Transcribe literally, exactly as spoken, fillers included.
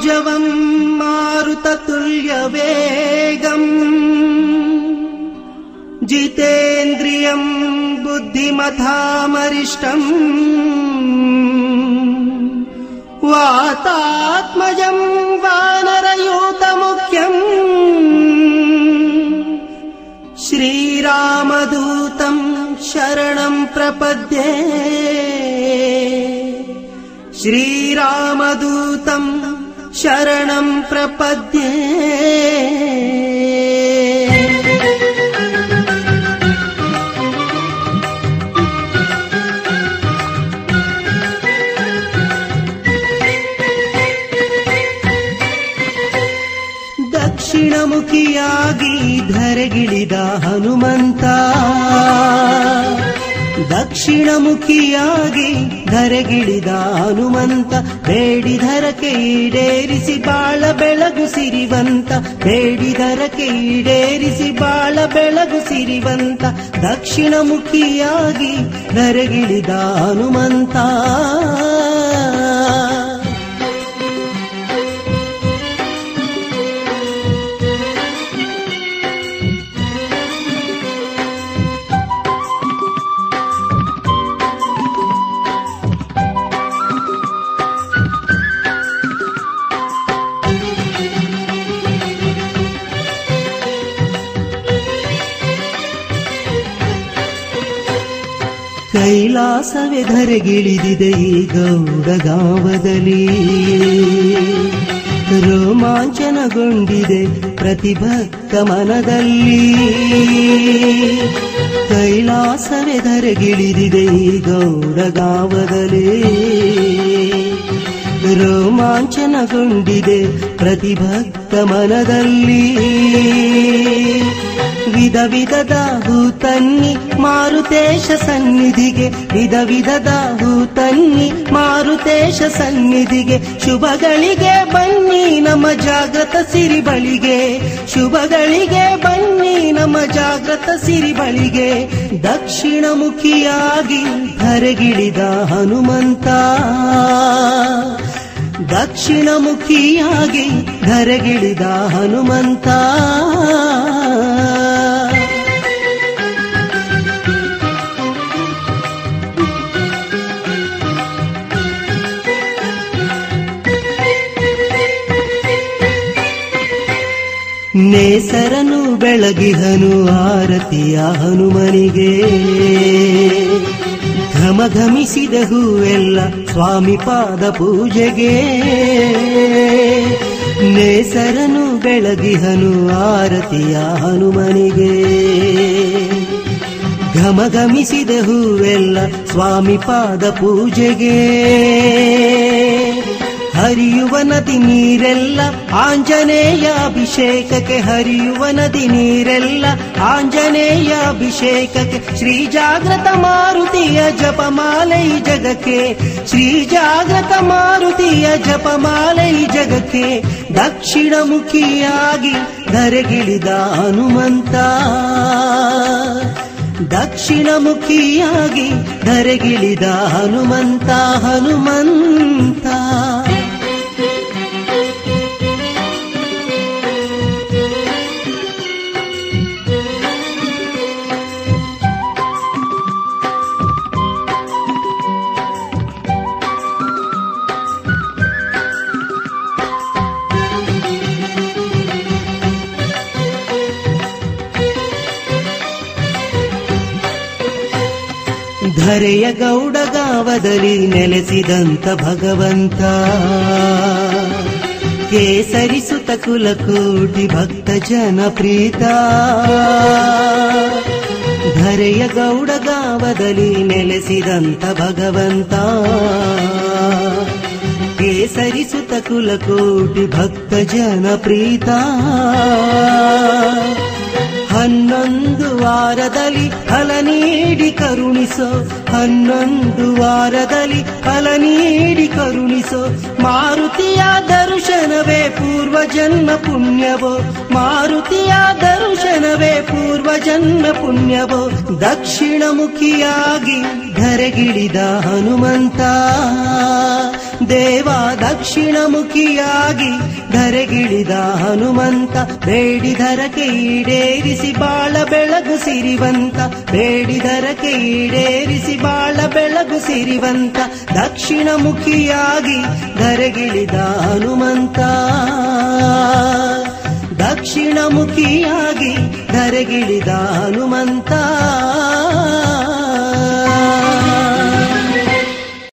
ವಾಯುಜವಂ ಮಾರುತತುಲ್ಯವೇಗಂ ಜಿತೇಂದ್ರಿಯಂ ಬುದ್ಧಿಮತಾಮರಿಷ್ಟಂ ವಾತಾತ್ಮಜಂ ವಾನರಯೂತಮುಖ್ಯಂ ಶ್ರೀರಾಮದೂತಂ ಶರಣಂ ಪ್ರಪದ್ಯೆ ಶ್ರೀರಾಮದೂತಂ ಶರಣಂ ಪ್ರಪದ್ಯೆ. ದಕ್ಷಿಣಮುಖಿಯಾಗಿ ಧರೆಗಿಳಿದ ಹನುಮಂತ ದಕ್ಷಿಣಮುಖಿಯಾಗಿ ಧರೆಗಿಳಿದ ಹನುಮಂತ ಬೇಡಿದರಕ್ಕೆ ಈಡೇರಿಸಿ ಬಾಳ ಬೆಳಗು ಸಿರಿವಂತ ಬೇಡಿದರಕ್ಕೆ ಈಡೇರಿಸಿ ಬಾಳ ಬೆಳಗು ಸಿರಿವಂತ ದಕ್ಷಿಣಮುಖಿಯಾಗಿ ಧರೆಗಿಳಿದ ಹನುಮಂತ. ಕೈಲಾಸವೇ ಧರೆಗಿಳಿದಿದೆ ಈ ಗೌಡಗಾವದಲ್ಲಿ ರೋಮಾಂಚನಗೊಂಡಿದೆ ಪ್ರತಿಭಕ್ತ ಮನದಲ್ಲಿ ಕೈಲಾಸವೇ ಧರೆಗಿಳಿದಿದೆ ಈ ಗೌಡಗಾವದಲ್ಲಿ ರೋಮಾಂಚನಗೊಂಡಿದೆ ಪ್ರತಿಭಕ್ತ ಮನದಲ್ಲಿ ವಿಧ ವಿಧದ ಹೂತನ್ನಿ ಮಾರುತೇಶ ಸನ್ನಿಧಿಗೆ ವಿಧ ವಿಧದ ಹೂತನ್ನಿ ಮಾರುತೇಶ ಸನ್ನಿಧಿಗೆ ಶುಭಗಳಿಗೆ ಬನ್ನಿ ನಮ್ಮ ಜಾಗೃತ ಸಿರಿಬಳಿಗೆ ಶುಭಗಳಿಗೆ ಬನ್ನಿ ನಮ್ಮ ಜಾಗೃತ ಸಿರಿಬಳಿಗೆ ದಕ್ಷಿಣಮುಖಿಯಾಗಿ ಧರೆಗಿಳಿದ ಹನುಮಂತ ದಕ್ಷಿಣಮುಖಿಯಾಗಿ ಧರೆಗಿಳಿದ ಹನುಮಂತ. ನೇಸರನು ಬೆಳಗಿಹನು ಆರತಿಯ ಹನುಮನಿಗೆ ಘಮಘಮಿಸಿದ ಹೂವೆಲ್ಲ ಸ್ವಾಮಿ ಪಾದ ಪೂಜೆಗೆ ನೇಸರನು ಬೆಳಗಿಹನು ಆರತಿಯ ಹನುಮನಿಗೆ ಘಮಘಮಿಸಿದ ಹೂವೆಲ್ಲ ಸ್ವಾಮಿ ಪಾದ ಪೂಜೆಗೆ ಹರಿಯುವ ನದಿ ನೀರೆಲ್ಲ ಆಂಜನೇಯ ಅಭಿಷೇಕಕ್ಕೆ ಹರಿಯುವ ನದಿ ನೀರೆಲ್ಲ ಆಂಜನೇಯ ಅಭಿಷೇಕಕ್ಕೆ ಶ್ರೀ ಜಾಗೃತ ಮಾರುತಿಯ ಜಪಮಾಲೈ ಜಗಕ್ಕೆ ಶ್ರೀ ಜಾಗೃತ ಮಾರುತಿಯ ಜಪಮಾಲೈ ಜಗಕ್ಕೆ ದಕ್ಷಿಣಮುಖಿಯಾಗಿ ಧರೆಗಿಳಿದ ಹನುಮಂತ ದಕ್ಷಿಣಮುಖಿಯಾಗಿ ಧರೆಗಿಳಿದ ಹನುಮಂತ ಹನುಮಂತ. ಧರೆಯ ಗೌಡಗಾವದಲ್ಲಿ ನೆಲೆಸಿದಂತ ಭಗವಂತ ಕೇಸರಿಸುತ್ತ ಕುಲಕೋಟಿ ಭಕ್ತ ಜನಪ್ರೀತ ಧರೆಯ ಗೌಡಗಾವದಲ್ಲಿ ನೆಲೆಸಿದಂತ ಭಗವಂತ ಕೇಸರಿಸುತ್ತ ಕುಲಕೋಟಿ ಭಕ್ತ ಜನಪ್ರೀತ ಹನ್ನೊಂದು ವಾರದಲ್ಲಿ ಫಲ ನೀಡಿ ಕರುಣಿಸೋ ಹನ್ನೊಂದು ವಾರದಲ್ಲಿ ಫಲ ನೀಡಿ ಕರುಣಿಸೋ ಮಾರುತಿಯ ದರ್ಶನವೇ ಪೂರ್ವ ಜನ್ಮ ಪುಣ್ಯವೋ ಮಾರುತಿಯ ದರ್ಶನವೇ ಪೂರ್ವ ಜನ್ಮ ಪುಣ್ಯವೋ ದಕ್ಷಿಣಮುಖಿಯಾಗಿ ಧರೆಗಿಳಿದ ಹನುಮಂತ ದೇವ ದಕ್ಷಿಣಮುಖಿಯಾಗಿ ಧರೆಗಿಳಿದ ಹನುಮಂತ ಬೇಡಿದರಕ್ಕೆ ಈಡೇರಿಸಿ ಬಾಳ ಬೆಳಗು ಸಿರಿವಂತ ಬೇಡಿದರಕ್ಕೆ ಈಡೇರಿಸಿ ಬಾಳ ಬೆಳಗು ಸಿರಿವಂತ ದಕ್ಷಿಣಮುಖಿಯಾಗಿ ಧರೆಗಿಳಿದ ಹನುಮಂತ ದಕ್ಷಿಣಮುಖಿಯಾಗಿ ಧರೆಗಿಳಿದ ಹನುಮಂತ